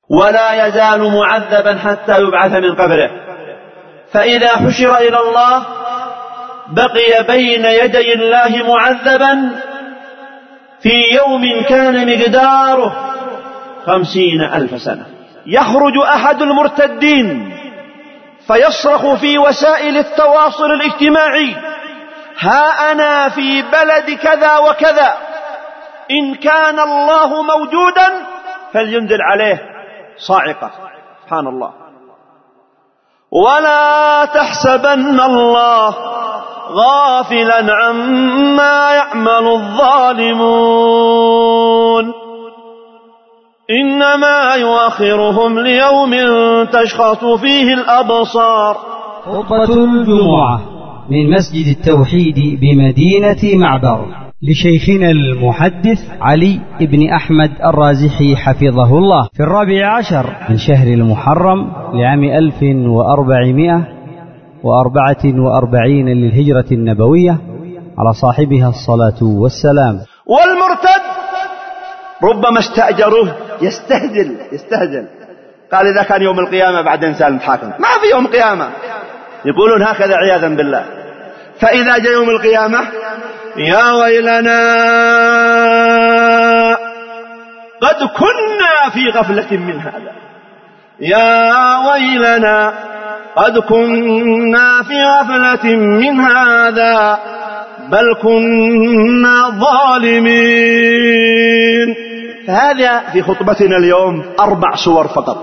ولا يزال معذبا حتى يبعث من قبره. فإذا حشر إلى الله بقي بين يدي الله معذبا في يوم كان مقداره 50,000 سنة. يخرج أحد المرتدين فيصرخ في وسائل التواصل الاجتماعي: ها أنا في بلد كذا وكذا، إن كان الله موجودا فلينزل عليه صاعقة. سبحان الله. ولا تحسبن الله غافلا عما يعمل الظالمون، إنما يؤخرهم ليوم تشخص فيه الأبصار. خطبة الجمعة من مسجد التوحيد بمدينة معبر لشيخنا المحدث علي بن أحمد الرازحي حفظه الله في 14 من شهر المحرم لعام 1444 للهجرة النبوية على صاحبها الصلاة والسلام. والمرتد ربما استأجروه يستهزل، قال إذا كان يوم القيامة بعدين سال المحاكم، ما في يوم قيامة، يقولون هكذا عياذا بالله. فإذا جاء يوم القيامة: يا ويلنا قد كنا في غفلة من هذا، يا ويلنا قد كنا في غفلة من هذا بل كنا ظالمين. فهذا في خطبتنا اليوم 4 صور فقط،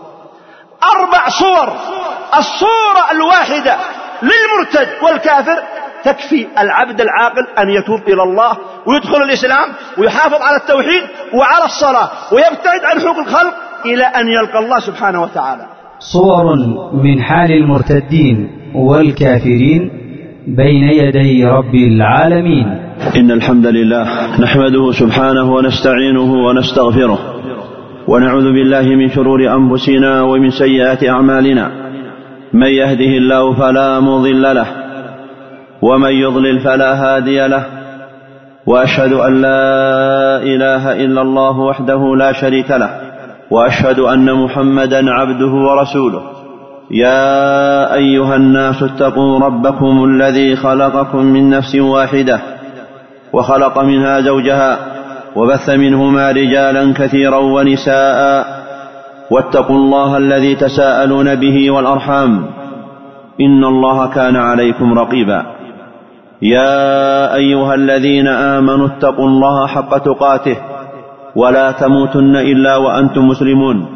4 صور. الصورة الواحدة للمرتد والكافر تكفي العبد العاقل أن يتوب إلى الله ويدخل الإسلام ويحافظ على التوحيد وعلى الصلاة ويبتعد عن حقوق الخلق إلى أن يلقى الله سبحانه وتعالى. صور من حال المرتدين والكافرين بين يدي رب العالمين. إن الحمد لله نحمده سبحانه ونستعينه ونستغفره، ونعوذ بالله من شرور أنفسنا ومن سيئات أعمالنا، من يهده الله فلا مضل له ومن يضلل فلا هادي له، وأشهد أن لا إله إلا الله وحده لا شريك له، وأشهد أن محمدا عبده ورسوله. يا أيها الناس اتقوا ربكم الذي خلقكم من نفس واحدة وخلق منها زوجها وبث منهما رجالا كثيرا ونساء، واتقوا الله الذي تساءلون به والأرحام، إن الله كان عليكم رقيبا. يا أيها الذين آمنوا اتقوا الله حق تقاته ولا تموتن إلا وأنتم مسلمون.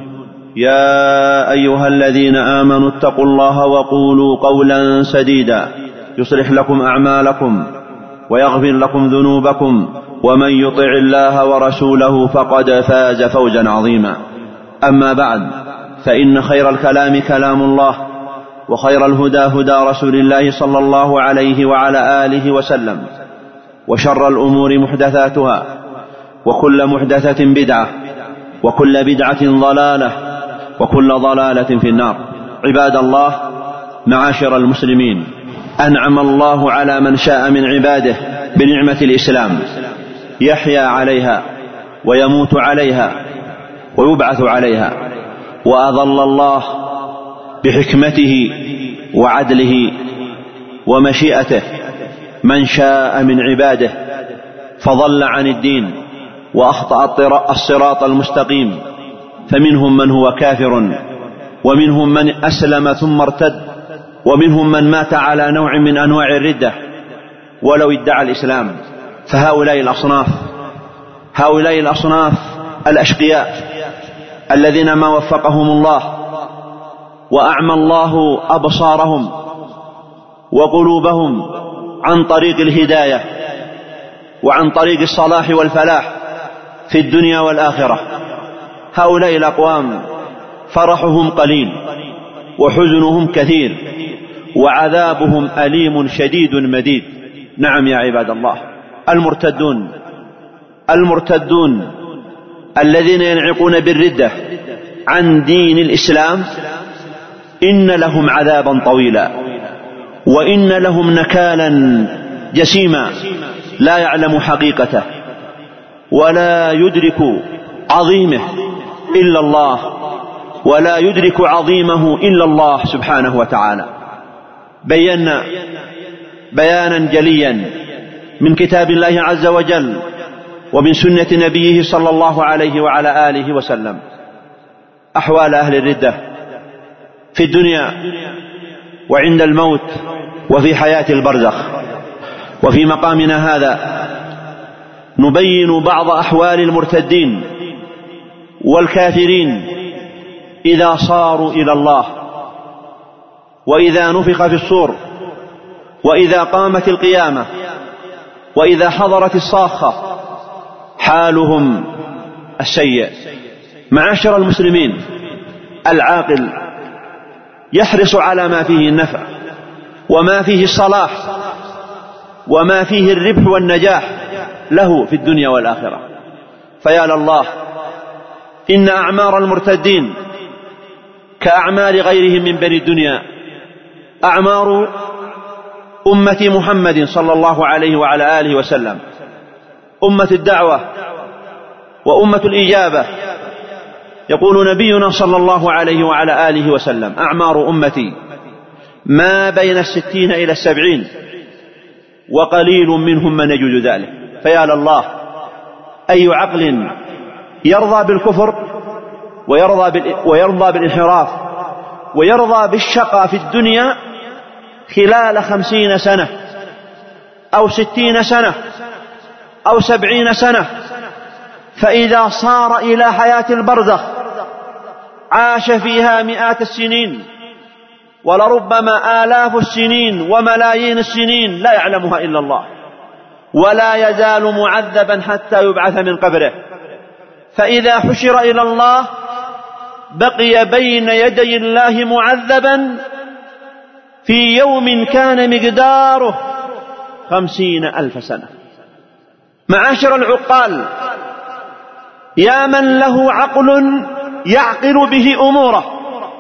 يا أيها الذين آمنوا اتقوا الله وقولوا قولا سديدا يصلح لكم أعمالكم ويغفر لكم ذنوبكم، ومن يطع الله ورسوله فقد فاز فوزا عظيما. أما بعد، فإن خير الكلام كلام الله، وخير الهدى هدى رسول الله صلى الله عليه وعلى آله وسلم، وشر الأمور محدثاتها، وكل محدثة بدعة، وكل بدعة ضلالة، وكل ضلالة في النار. عباد الله، معاشر المسلمين، أنعم الله على من شاء من عباده بنعمة الإسلام، يحيا عليها ويموت عليها ويبعث عليها، وأظل الله بحكمته وعدله ومشيئته من شاء من عباده فضل عن الدين وأخطأ الصراط المستقيم، فمنهم من هو كافر، ومنهم من أسلم ثم ارتد، ومنهم من مات على نوع من أنواع الردة ولو ادعى الإسلام. فهؤلاء الأصناف الأشقياء الذين ما وفقهم الله وأعمى الله أبصارهم وقلوبهم عن طريق الهداية وعن طريق الصلاح والفلاح في الدنيا والآخرة، هؤلاء الأقوام فرحهم قليل وحزنهم كثير وعذابهم أليم شديد مديد. نعم يا عباد الله، المرتدون الذين ينعقون بالردة عن دين الإسلام إن لهم عذابا طويلا، وإن لهم نكالا جسيما لا يعلم حقيقته ولا يدرك عظيمه إلا الله ولا يدرك عظيمه إلا الله سبحانه وتعالى. بينا بيانا جليا من كتاب الله عز وجل ومن سنة نبيه صلى الله عليه وعلى آله وسلم أحوال أهل الردة في الدنيا وعند الموت وفي حياة البرزخ. وفي مقامنا هذا نبين بعض أحوال المرتدين والكافرين إذا صاروا إلى الله، وإذا نفخ في الصور، وإذا قامت القيامة، وإذا حضرت الصاخة، حالهم السيء. معاشر المسلمين، العاقل يحرص على ما فيه النفع وما فيه الصلاح وما فيه الربح والنجاح له في الدنيا والآخرة. فيا لله، إن أعمار المرتدين كأعمار غيرهم من بني الدنيا. أعمار أمة محمد صلى الله عليه وعلى آله وسلم، أمة الدعوة وأمة الإجابة. يقول نبينا صلى الله عليه وعلى آله وسلم: أعمار أمتي ما بين 60 إلى 70، وقليل منهم من يجوز ذلك. فيا لله، أي عقل يرضى بالكفر ويرضى بالانحراف ويرضى بالشقاء في الدنيا خلال 50 سنة أو 60 سنة أو 70 سنة، فإذا صار إلى حياة البرزخ عاش فيها مئات السنين ولربما آلاف السنين وملايين السنين لا يعلمها إلا الله، ولا يزال معذبا حتى يبعث من قبره. فإذا حشر إلى الله بقي بين يدي الله معذبا في يوم كان مقداره 50,000 سنة. معاشر العقال، يا من له عقل يعقل به أموره،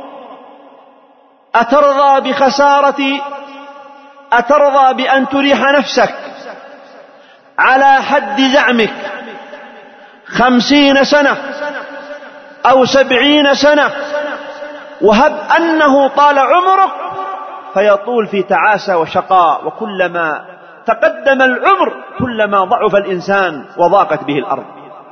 أترضى بأن تريح نفسك على حد زعمك 50 سنة أو 70 سنة، وهب أنه طال عمرك فيطول في تعاسة وشقاء، وكلما تقدم العمر كلما ضعف الإنسان وضاقت به الأرض.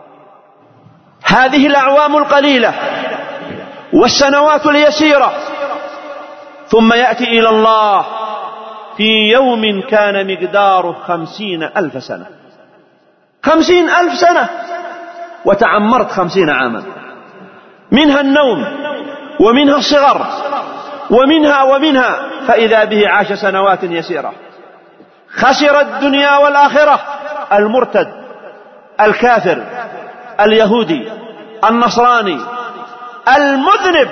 هذه الأعوام القليلة والسنوات اليسيرة، ثم يأتي إلى الله في يوم كان مقداره 50,000 سنة. 50,000 سنة وتعمرت 50 عاما، منها النوم ومنها الصغر ومنها، فإذا به عاش سنوات يسيرة. خسر الدنيا والآخرة المرتد، الكافر، اليهودي، النصراني، المذنب،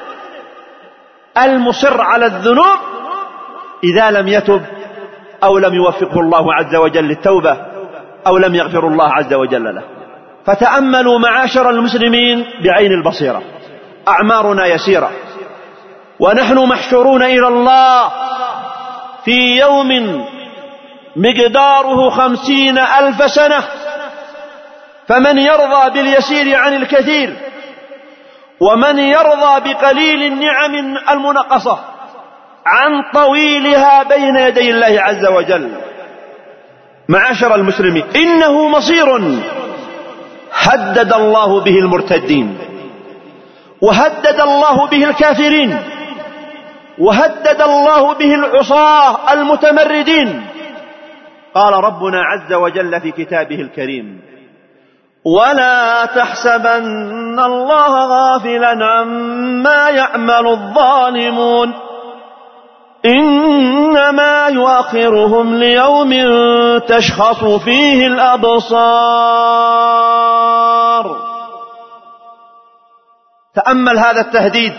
المصر على الذنوب إذا لم يتب أو لم يوفقه الله عز وجل للتوبة أو لم يغفر الله عز وجل له. فتأملوا معاشر المسلمين بعين البصيرة، أعمارنا يسيرة ونحن محشورون إلى الله في يوم مقداره 50,000 سنة. فمن يرضى باليسير عن الكثير، ومن يرضى بقليل النعم المنقصة عن طويلها بين يدي الله عز وجل. معاشر المسلمين، إنه مصير هدد الله به المرتدين، وهدد الله به الكافرين، وهدد الله به العصاة المتمردين. قال ربنا عز وجل في كتابه الكريم: ولا تحسبن الله غافلا عما يعمل الظالمون إنما يؤخرهم ليوم تشخص فيه الأبصار. تأمل هذا التهديد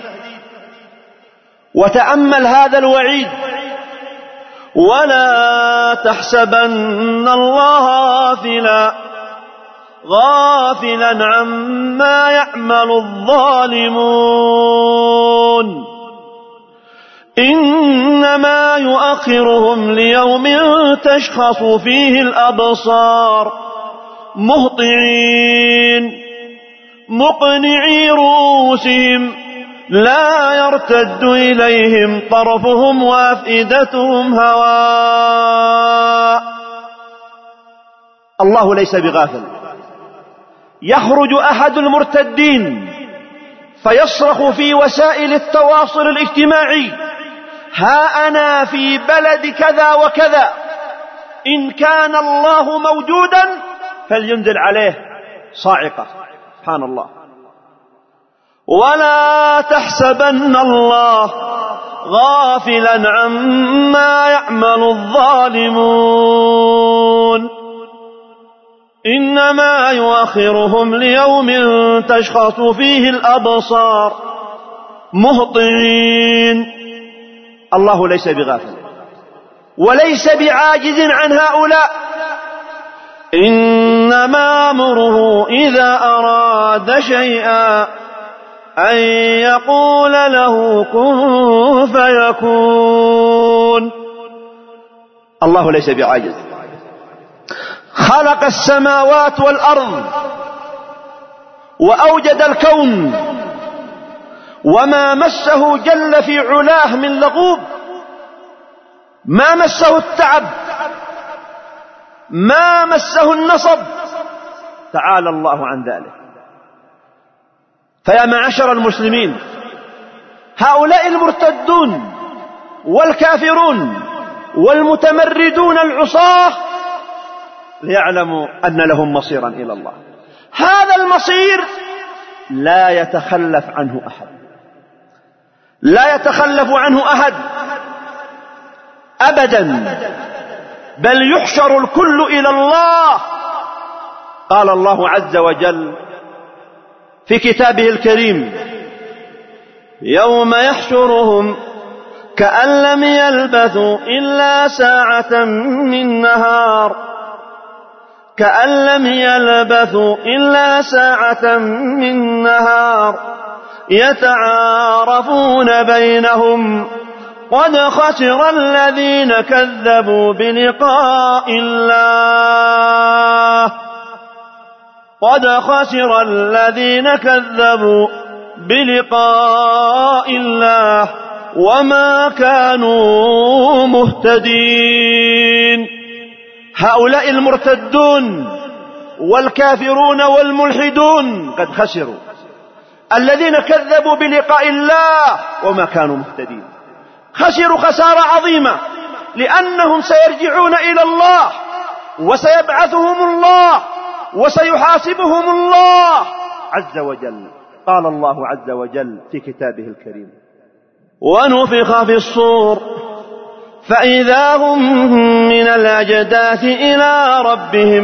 وتأمل هذا الوعيد. ولا تحسبن الله غافلا عما يعمل الظالمون إنما يؤخرهم ليوم تشخص فيه الأبصار مهطعين مقنعي رؤوسهم لا يرتد إليهم طرفهم وأفئدتهم هواء. الله ليس بغافل. يخرج أحد المرتدين فيصرخ في وسائل التواصل الاجتماعي: ها أنا في بلد كذا وكذا، إن كان الله موجودا فلينزل عليه صاعقة. سبحان الله. ولا تحسبن الله غافلا عما يعمل الظالمون، إنما يؤخرهم ليوم تشخص فيه الأبصار مهطعين. الله ليس بغافل وليس بعاجز عن هؤلاء، إنما أمره إذا أراد شيئا أن يقول له كن فيكون. الله ليس بعاجز. خلق السماوات والأرض وأوجد الكون، وما مسه جل في علاه من لغوب، ما مسه التعب، ما مسه النصب، تعالى الله عن ذلك. فيا معشر المسلمين، هؤلاء المرتدون والكافرون والمتمردون العصاة ليعلموا أن لهم مصيرا إلى الله. هذا المصير لا يتخلف عنه أحد، لا يتخلف عنه أحد أبدا، بل يحشر الكل إلى الله. قال الله عز وجل في كتابه الكريم: يوم يحشرهم كأن لم يلبثوا إلا ساعة من نهار، كأن لم يلبثوا إلا ساعة من نهار يتعارفون بينهم قد خسر الذين كذبوا بلقاء الله، قد خسر الذين كذبوا بلقاء الله وما كانوا مهتدين. هؤلاء المرتدون والكافرون والملحدون قد خسروا، الذين كذبوا بلقاء الله وما كانوا مهتدين. خسروا خسارة عظيمة، لأنهم سيرجعون إلى الله وسيبعثهم الله وسيحاسبهم الله عز وجل. قال الله عز وجل في كتابه الكريم: ونفخ في الصور فإذا هم من الأجداث إلى ربهم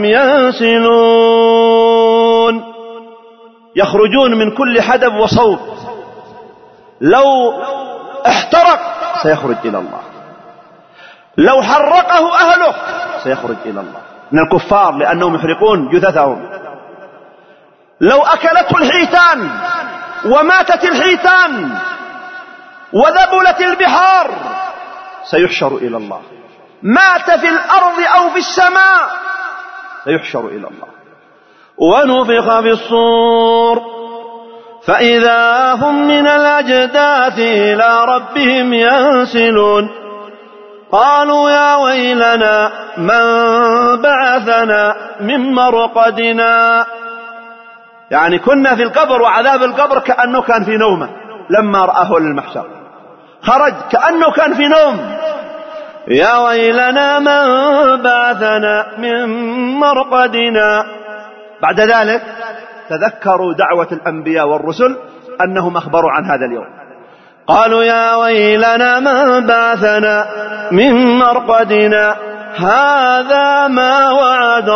ينسلون. يخرجون من كل حدب وصوب، لو احترق سيخرج إلى الله، لو حرقه أهله سيخرج إلى الله من الكفار لأنهم يحرقون جثثهم. لو أكلته الحيتان وماتت الحيتان وذبلت البحار سيحشر إلى الله. مات في الأرض أو في السماء سيحشر إلى الله. ونفخ في الصور فإذا هم من الأجداث إلى ربهم ينسلون. قالوا يا ويلنا من بعثنا من مرقدنا. يعني كنا في القبر وعذاب القبر كأنه كان في نومه لما رآه للمحشر، خرج كأنه كان في نوم. يا ويلنا من بعثنا من مرقدنا. بعد ذلك تذكروا دعوة الأنبياء والرسل أنهم أخبروا عن هذا اليوم. قالوا يا ويلنا من بعثنا من مرقدنا هذا ما وعد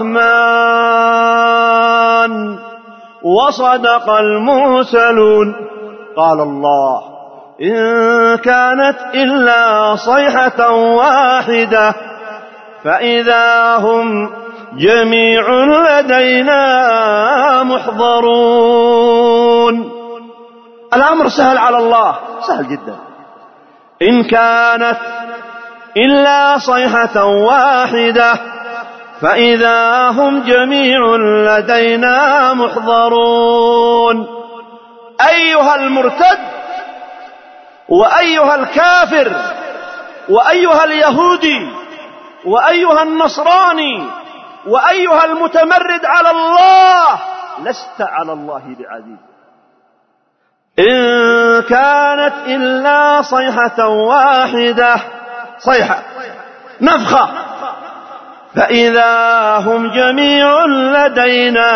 الرحمن وصدق المرسلون. قال الله إن كانت إلا صيحة واحدة فإذا هم جميع لدينا محضرون. الأمر سهل على الله، سهل جدا. إن كانت إلا صيحة واحدة فإذا هم جميع لدينا محضرون. أيها المرتد وأيها الكافر وأيها اليهودي وأيها النصراني وأيها المتمرد على الله، لست على الله بعزيز. إن كانت إلا صيحة واحدة، صيحة نفخة، فإذا هم جميع لدينا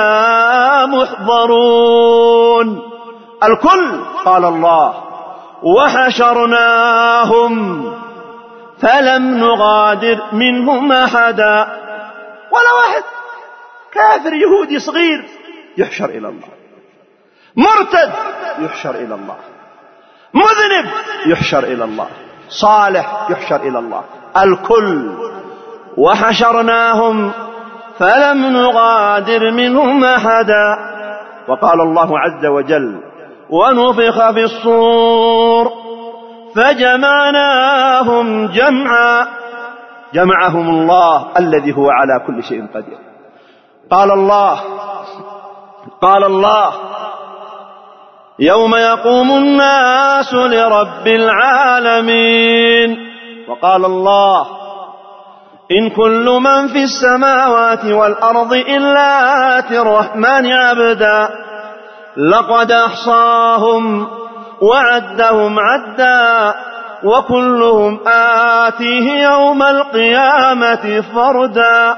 محضرون. الكل، قال الله: وحشرناهم فلم نغادر منهم أحدا. ولا واحد. كافر يهودي صغير يحشر إلى الله، مرتد يحشر إلى الله، مذنب يحشر إلى الله، صالح يحشر إلى الله، الكل. وحشرناهم فلم نغادر منهم أحدا. وقال الله عز وجل: ونفخ في الصور فجمعناهم جمعا. جمعهم الله الذي هو على كل شيء قدير. قال الله: يوم يقوم الناس لرب العالمين. وقال الله: إن كل من في السماوات والأرض إلا آتي الرحمن عبدا لقد أحصاهم وعدهم عدا وكلهم آتيه يوم القيامة فردا.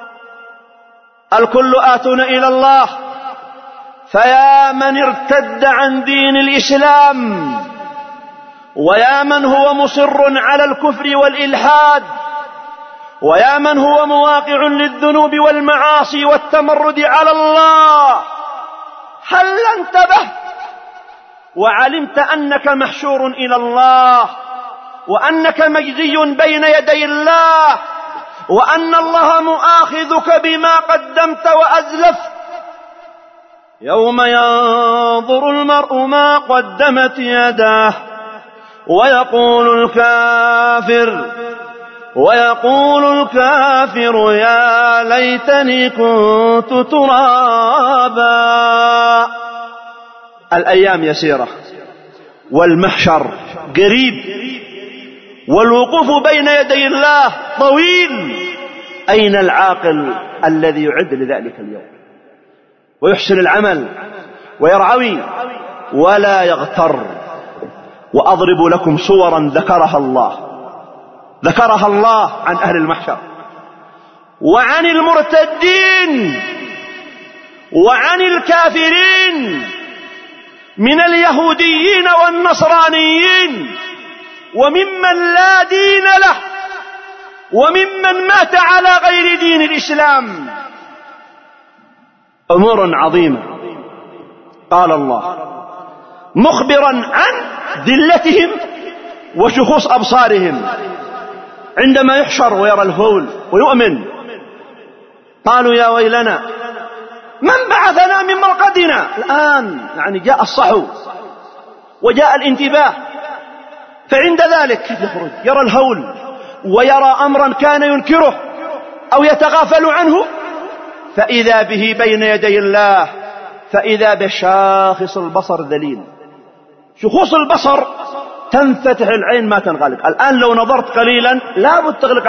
الكل آتون إلى الله. فيا من ارتد عن دين الإسلام، ويا من هو مصر على الكفر والإلحاد، ويا من هو مواقع للذنوب والمعاصي والتمرد على الله، هل انتبهت وعلمت أنك محشور إلى الله، وأنك مجزي بين يدي الله، وأن الله مؤاخذك بما قدمت وأزلفت؟ يوم ينظر المرء ما قدمت يداه ويقول الكافر يا ليتني كنت ترابا. الأيام يسيرة والمحشر قريب والوقوف بين يدي الله طويل. أين العاقل الذي يعد لذلك اليوم ويحسن العمل ويرعوي ولا يغتر؟ وأضرب لكم صورا ذكرها الله عن أهل المحشر وعن المرتدين وعن الكافرين من اليهوديين والنصرانيين وممن لا دين له وممن مات على غير دين الإسلام. أمور عظيمة. قال الله مخبرا عن ذلتهم وشخوص أبصارهم عندما يحشر ويرى الهول ويؤمن. قالوا يا ويلنا من بعثنا من مرقدنا. الآن يعني جاء الصحو وجاء الانتباه، فعند ذلك كيف يخرج؟ يرى الهول ويرى أمرا كان ينكره أو يتغافل عنه، فإذا به بين يدي الله، فإذا بشاخص البصر ذليل. شخوص البصر تنفتح العين ما تنغلق. الآن لو نظرت قليلا لا بد تغلق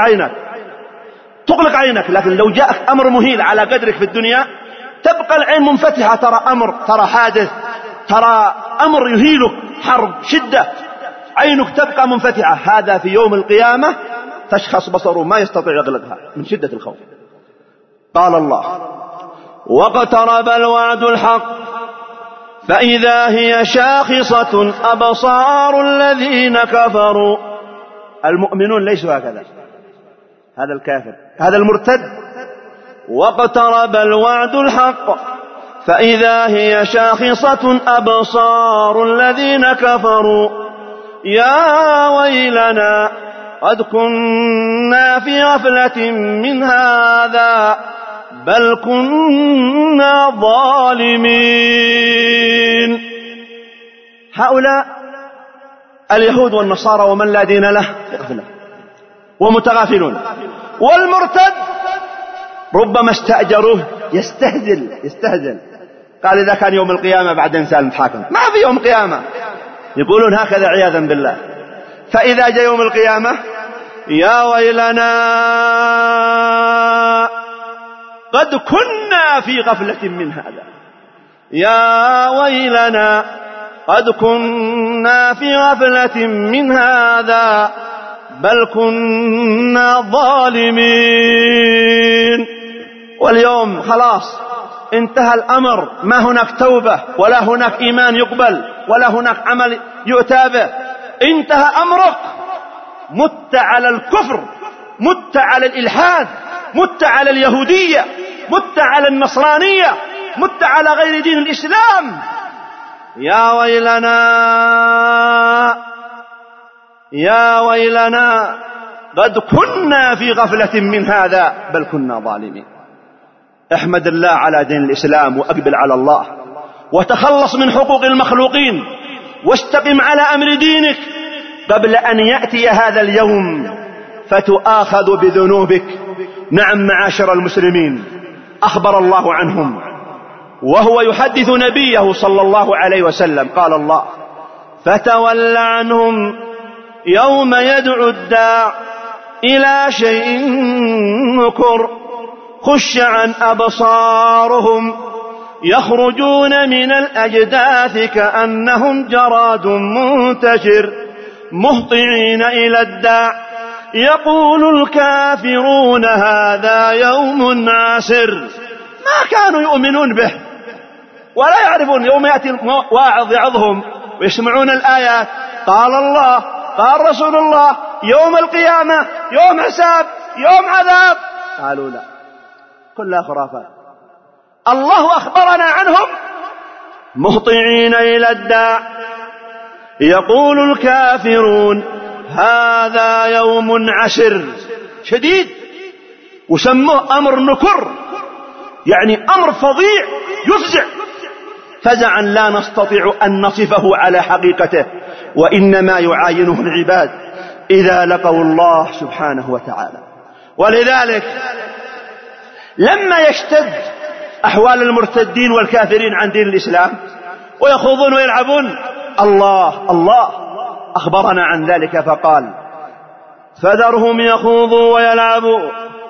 عينك، لكن لو جاءك أمر مهيل على قدرك في الدنيا تبقى العين منفتحة، ترى أمر، ترى حادث، ترى أمر يهيلك، حرب، شدة، عينك تبقى منفتحة. هذا في يوم القيامة تشخص بصره ما يستطيع يغلقها من شدة الخوف. قال الله واقترب الوعد الحق فإذا هي شاخصة أبصار الذين كفروا. المؤمنون ليسوا هكذا، هذا الكافر، هذا المرتد. واقترب الوعد الحق فإذا هي شاخصة أبصار الذين كفروا يا ويلنا قد كنا في غفلة من هذا بل كنا ظالمين. هؤلاء اليهود والنصارى ومن لا دين له في غفلة ومتغافلون. والمرتد ربما استأجروه يستهزل. قال إذا كان يوم القيامة بعد إنسان نتحاكم، ما في يوم قيامة. يقولون هكذا عياذا بالله. فإذا جاء يوم القيامة يا ويلنا قد كنا في غفلة من هذا، يا ويلنا قد كنا في غفلة من هذا بل كنا ظالمين. واليوم خلاص انتهى الأمر، ما هناك توبة ولا هناك إيمان يقبل ولا هناك عمل يؤتى به، انتهى أمرك. مت على الكفر، مت على الإلحاد، مت على اليهودية، مت على النصرانية، مت على غير دين الإسلام. يا ويلنا يا ويلنا قد كنا في غفلة من هذا بل كنا ظالمين. احمد الله على دين الإسلام وأقبل على الله وتخلص من حقوق المخلوقين واستقم على أمر دينك قبل أن يأتي هذا اليوم فتؤاخذ بذنوبك. نعم معاشر المسلمين، أخبر الله عنهم وهو يحدث نبيه صلى الله عليه وسلم، قال الله: فتول عنهم يوم يدعو الداع إلى شيء نكر خش عن أبصارهم يخرجون من الأجداث كأنهم جراد منتشر مهطعين إلى الداع يقول الكافرون هذا يوم عسر. ما كانوا يؤمنون به ولا يعرفون. يوم يأتي واعظ يعظهم ويسمعون الآيات، قال الله قال رسول الله، يوم القيامة، يوم حساب، يوم عذاب، قالوا لا، كلها خرافات. الله أخبرنا عنهم مهطعين إلى الداع يقول الكافرون هذا يوم عسر شديد، وسموه أمر نكر، يعني أمر فظيع يفزع، فزعا لا نستطيع أن نصفه على حقيقته، وإنما يعاينه العباد إذا لقوا الله سبحانه وتعالى. ولذلك لما يشتد أحوال المرتدين والكافرين عن دين الإسلام ويخوضون ويلعبون، الله أخبرنا عن ذلك فقال: فذرهم يخوضوا ويلعبوا.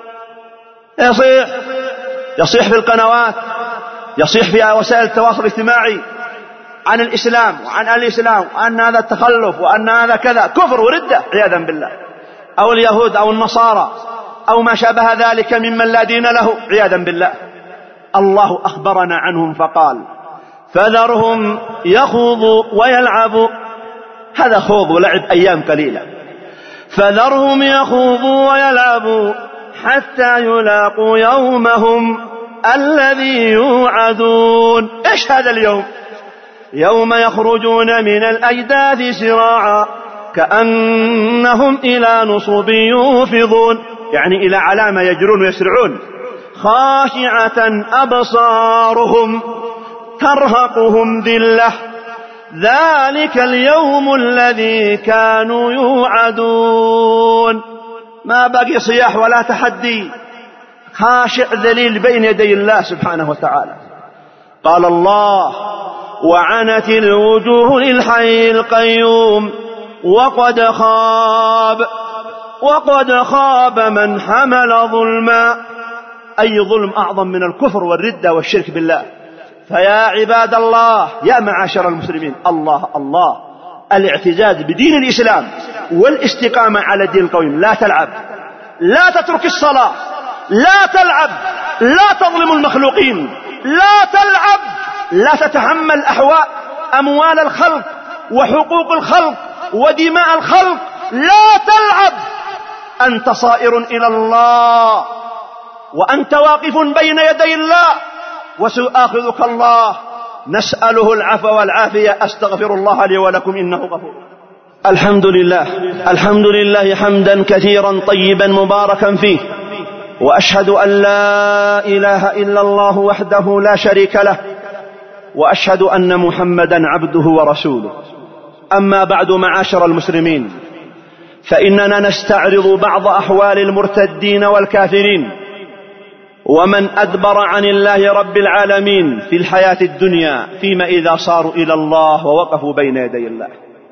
يصيح في القنوات، يصيح في وسائل التواصل الاجتماعي عن الإسلام وعن الإسلام وأن هذا التخلف وأن هذا كذا، كفر وردة عياذا بالله، أو اليهود أو النصارى أو ما شابه ذلك ممن لا دين له عياذا بالله. الله أخبرنا عنهم فقال: فذرهم يخوضوا ويلعبوا. هذا خوض ولعب أيام قليلة. فذرهم يخوضوا ويلعبوا حتى يلاقوا يومهم الذي يوعدون. إيش هذا اليوم؟ يوم يخرجون من الأجداث سراعا كأنهم إلى نصب يوفضون، يعني إلى علامة يجرون ويسرعون. خاشعة أبصارهم ترهقهم ذلة ذلك اليوم الذي كانوا يوعدون. ما بقي صياح ولا تحدي، خاشع ذليل بين يدي الله سبحانه وتعالى. قال الله: وعنت الوجوه للحي القيوم وقد خاب من حمل ظلما. أي ظلم أعظم من الكفر والردة والشرك بالله؟ فيا عباد الله، يا معاشر المسلمين، الله الاعتزاز بدين الإسلام والاستقامة على الدين القويم. لا تلعب، لا تترك الصلاة، لا تلعب، لا تظلم المخلوقين، لا تلعب، لا تتحمل أموال الخلق وحقوق الخلق ودماء الخلق، لا تلعب. أنت صائر إلى الله وأنت واقف بين يدي الله وسيؤاخذك الله. نسأله العفو والعافية. أستغفر الله لي ولكم إنه غفور. الحمد لله حمدا كثيرا طيبا مباركا فيه، وأشهد أن لا إله إلا الله وحده لا شريك له، وأشهد أن محمدا عبده ورسوله. أما بعد، معاشر المسلمين، فإننا نستعرض بعض أحوال المرتدين والكافرين ومن أدبر عن الله رب العالمين في الحياة الدنيا، فيما إذا صاروا إلى الله ووقفوا بين يدي الله.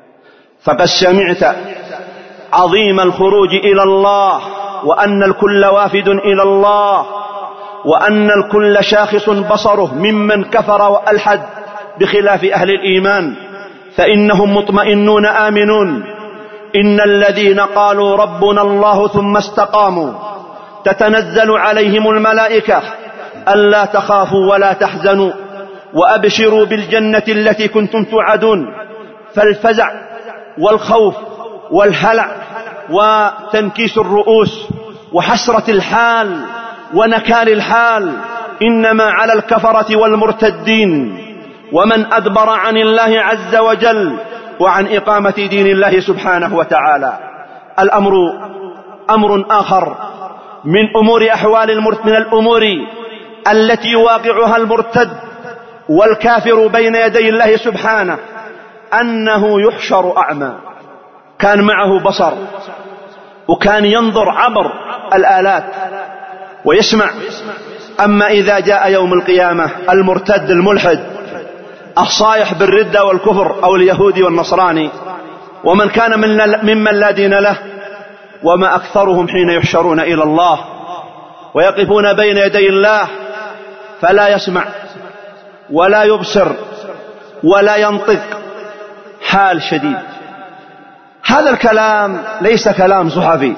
فقد سمعت عظيم الخروج إلى الله، وأن الكل وافد إلى الله، وأن الكل شاخص بصره ممن كفر وألحد بخلاف أهل الإيمان، فإنهم مطمئنون آمنون. إن الذين قالوا ربنا الله ثم استقاموا تتنزل عليهم الملائكة ألا تخافوا ولا تحزنوا وأبشروا بالجنة التي كنتم توعدون. فالفزع والخوف والهلع وتنكيس الرؤوس وحسرة الحال ونكال الحال إنما على الكفرة والمرتدين ومن أدبر عن الله عز وجل وعن إقامة دين الله سبحانه وتعالى. الأمر أمر آخر من أمور أحوال من الأمور التي يواقعها المرتد والكافر بين يدي الله سبحانه أنه يحشر أعمى. كان معه بصر وكان ينظر عبر الآلات ويسمع، أما إذا جاء يوم القيامة المرتد الملحد الصايح بالردة والكفر أو اليهودي والنصراني ومن كان ممن لا دين له، وما أكثرهم حين يحشرون إلى الله ويقفون بين يدي الله فلا يسمع ولا يبصر ولا ينطق، حال شديد. هذا الكلام ليس كلام صحفي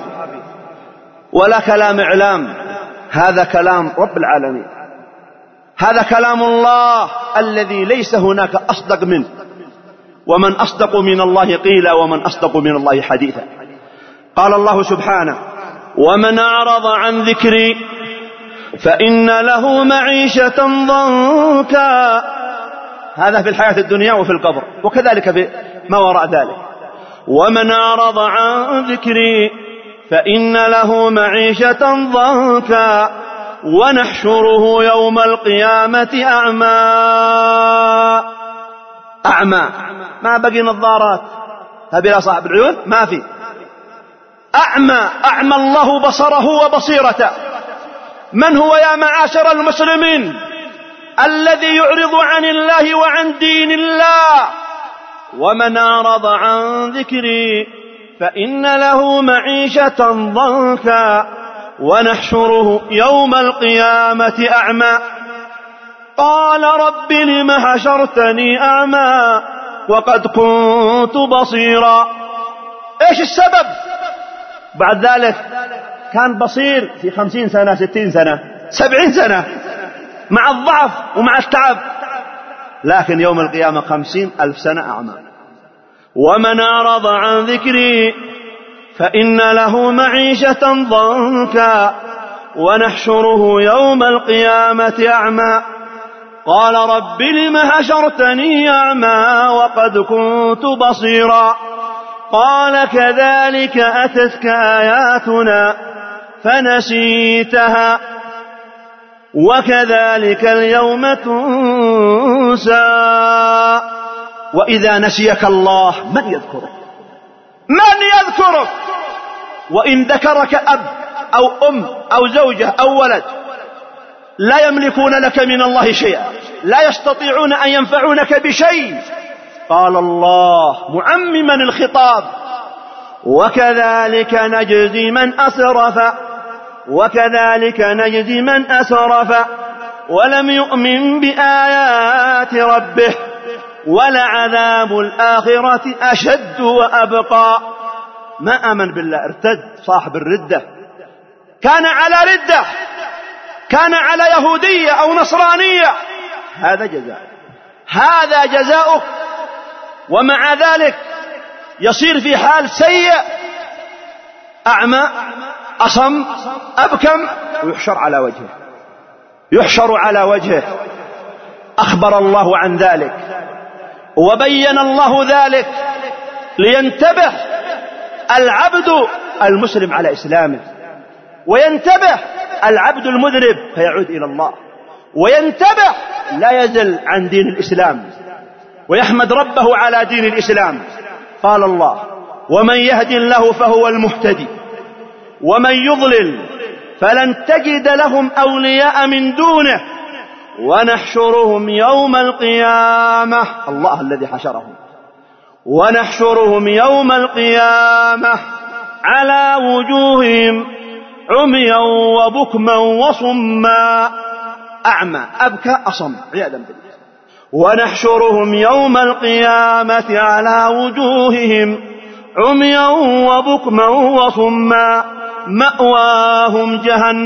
ولا كلام إعلام، هذا كلام رب العالمين، هذا كلام الله الذي ليس هناك أصدق منه، ومن أصدق من الله قيلا ومن أصدق من الله حديثا. قال الله سبحانه: ومن أعرض عن ذكري فإن له معيشة ضنكا. هذا في الحياة الدنيا وفي القبر، وكذلك في ما وراء ذلك. ومن أعرض عن ذكري فإن له معيشة ضنكا ونحشره يوم القيامة أعمى. أعمى ما بقي نظارات هذه صاحب العيون ما في، أعمى أعمى الله بصره وبصيرته. من هو يا معاشر المسلمين الذي يعرض عن الله وعن دين الله؟ ومن أعرض عن ذكري فإن له معيشة ضنكا ونحشره يوم القيامة أعمى. قال رب لم حشرتني أعمى وقد كنت بصيرا. إيش السبب؟ بعد ذلك كان بصير في 50 سنة 60 سنة 70 سنة مع الضعف ومع التعب، لكن يوم القيامة 50,000 سنة أعمى. ومن أعرض عن ذكري فإن له معيشة ضنكا ونحشره يوم القيامة أعمى. قال رب لم حشرتني أعمى وقد كنت بصيرا. قال كذلك أتتك آياتنا فنسيتها وكذلك اليوم تنسى. وإذا نسيك الله من يذكرك؟ من يذكرك؟ وإن ذكرك أب أو أم أو زوجة أو ولد لا يملكون لك من الله شيئا، لا يستطيعون أن ينفعونك بشيء. قال الله معمما الخطاب: وكذلك نجزي من أسرف وكذلك نجزي من أسرف ولم يؤمن بآيات ربه ولعذاب الآخرة أشد وأبقى. ما آمن بالله، ارتد، صاحب الردة، كان على ردة، كان على يهودية أو نصرانية، هذا جزاء، هذا جزاؤك. ومع ذلك يصير في حال سيء، أعمى أصم أبكم، ويحشر على وجهه، يحشر على وجهه. أخبر الله عن ذلك وبين الله ذلك لينتبه العبد المسلم على إسلامه، وينتبه العبد المذنب فيعود إلى الله، وينتبه لا يزل عن دين الإسلام ويحمد ربه على دين الإسلام. قال الله: ومن يهد الله فهو المهتدي ومن يضلل فلن تجد لهم أولياء من دونه ونحشرهم يوم القيامة. الله الذي حشرهم. ونحشرهم يوم القيامة على وجوههم عميا وبكما وصما. أعمى أبكى أصم عياذا بالله. ونحشرهم يوم القيامة على وجوههم عميا وبكما وصما مأواهم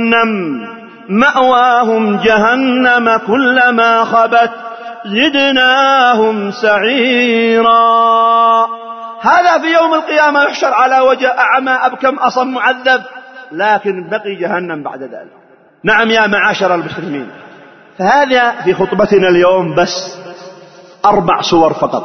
جهنم كلما خبت زدناهم سعيرا. هذا في يوم القيامة يحشر على وجه أعمى أبكم أصم معذب، لكن بقي جهنم بعد ذلك. نعم يا معاشر المسلمين، فهذا في خطبتنا اليوم بس 4 صور فقط،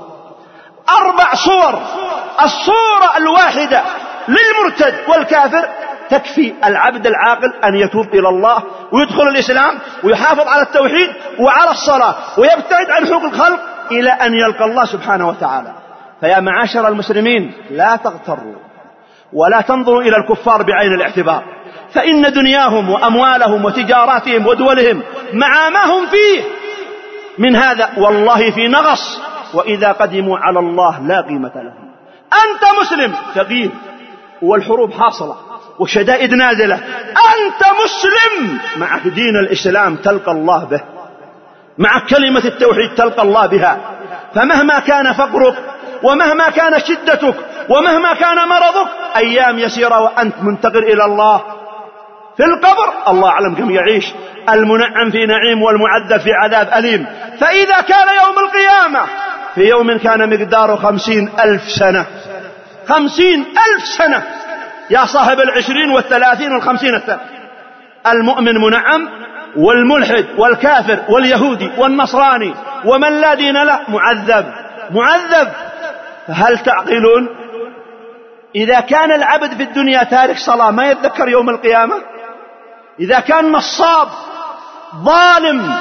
4 صور. الصورة الواحدة للمرتد والكافر تكفي العبد العاقل أن يتوب إلى الله ويدخل الإسلام ويحافظ على التوحيد وعلى الصلاة ويبتعد عن حقوق الخلق إلى أن يلقى الله سبحانه وتعالى. فيا معاشر المسلمين، لا تغتروا ولا تنظروا إلى الكفار بعين الاعتبار، فإن دنياهم وأموالهم وتجاراتهم ودولهم مع ما هم فيه من هذا والله في نغص، وإذا قدموا على الله لا قيمة لهم. أنت مسلم فقير والحروب حاصلة والشدائد نازلة، أنت مسلم معك دين الإسلام تلقى الله به، معك كلمة التوحيد تلقى الله بها. فمهما كان فقرك ومهما كانت شدتك ومهما كان مرضك، أيام يسيرة وأنت منتقل إلى الله. في القبر الله أعلم كم يعيش، المنعم في نعيم والمعذب في عذاب أليم. فإذا كان يوم القيامة في يوم كان مقداره 50,000 سنة، 50,000 سنة يا صاحب 20 و30 و50 سنة، المؤمن منعم والملحد والكافر واليهودي والنصراني ومن لا دين له معذب. فهل تعقلون؟ إذا كان العبد في الدنيا تارك صلاة ما يتذكر يوم القيامة؟ إذا كان نصاب ظالم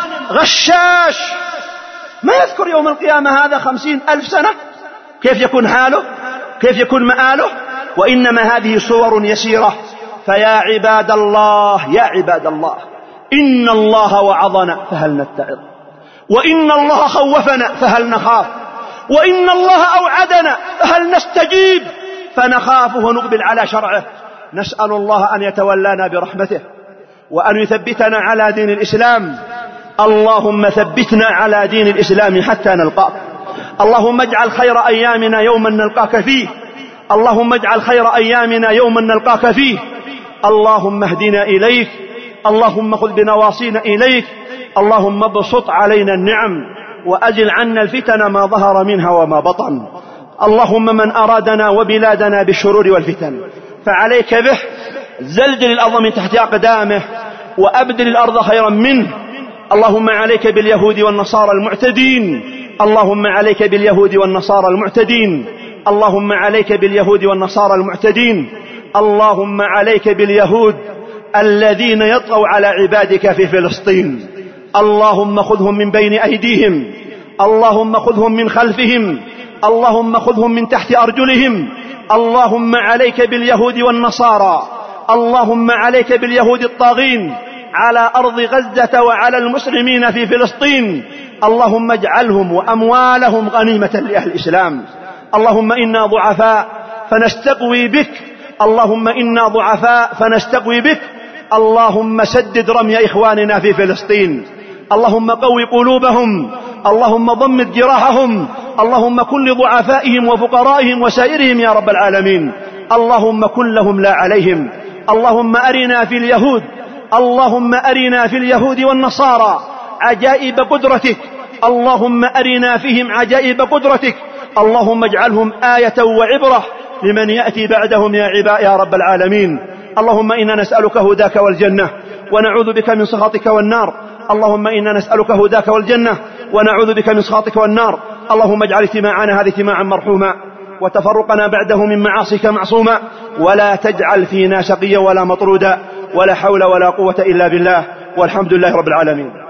غشاش ما يذكر يوم القيامة هذا 50,000 سنة؟ كيف يكون حاله؟ كيف يكون مآله؟ وإنما هذه صور يسيرة. فيا عباد الله، يا عباد الله، إن الله وعظنا فهل نتعظ، وإن الله خوفنا فهل نخاف، وإن الله أوعدنا فهل نستجيب، فنخافه ونقبل على شرعه. نسأل الله أن يتولانا برحمته وأن يثبتنا على دين الإسلام. اللهم ثبتنا على دين الإسلام حتى نلقاك. اللهم اجعل خير أيامنا يوما نلقاك فيه، اللهم اجعل خير أيامنا يوما نلقاك فيه. اللهم اهدنا إليك، اللهم خذ بنواصينا إليك، اللهم ابسط علينا النعم وأزل عنا الفتن ما ظهر منها وما بطن. اللهم من أرادنا وبلادنا بالشرور والفتن فعليك به، زلزل الأرض من تحت أقدامه وأبدل الأرض خيرا منه. اللهم عليك باليهود والنصارى المعتدين، اللهم عليك باليهود والنصارى المعتدين، اللهم عليك باليهود والنصارى المعتدين، اللهم عليك باليهود الذين يطغوا على عبادك في فلسطين. اللهم خذهم من بين أيديهم، اللهم خذهم من خلفهم، اللهم خذهم من تحت أرجلهم. اللهم عليك باليهود والنصارى، اللهم عليك باليهود الطاغين على أرض غزة وعلى المسلمين في فلسطين. اللهم اجعلهم وأموالهم غنيمة لأهل الإسلام. اللهم إنا ضعفاء فنستقوي بك، اللهم إنا ضعفاء فنستقوي بك. اللهم سدد رمي إخواننا في فلسطين، اللهم قوي قلوبهم، اللهم ضمد جراحهم، اللهم كن لضعفائهم وفقرائهم وسائرهم يا رب العالمين. اللهم كن لهم لا عليهم. اللهم أرنا في اليهود، اللهم أرنا في اليهود والنصارى عجائب قدرتك، اللهم أرنا فيهم عجائب قدرتك. اللهم اجعلهم آية وعبرة لمن يأتي بعدهم يا رب العالمين. اللهم إنا نسألك هداك والجنة ونعوذ بك من سخطك والنار. اللهم إنا نسألك هداك والجنة ونعوذ بك من سخطك والنار. اللهم اجعل اجتماعنا هذا اجتماعا مرحوما وتفرقنا بعده من معاصيك معصوما، ولا تجعل فينا شقيا ولا مطرودا، ولا حول ولا قوة إلا بالله، والحمد لله رب العالمين.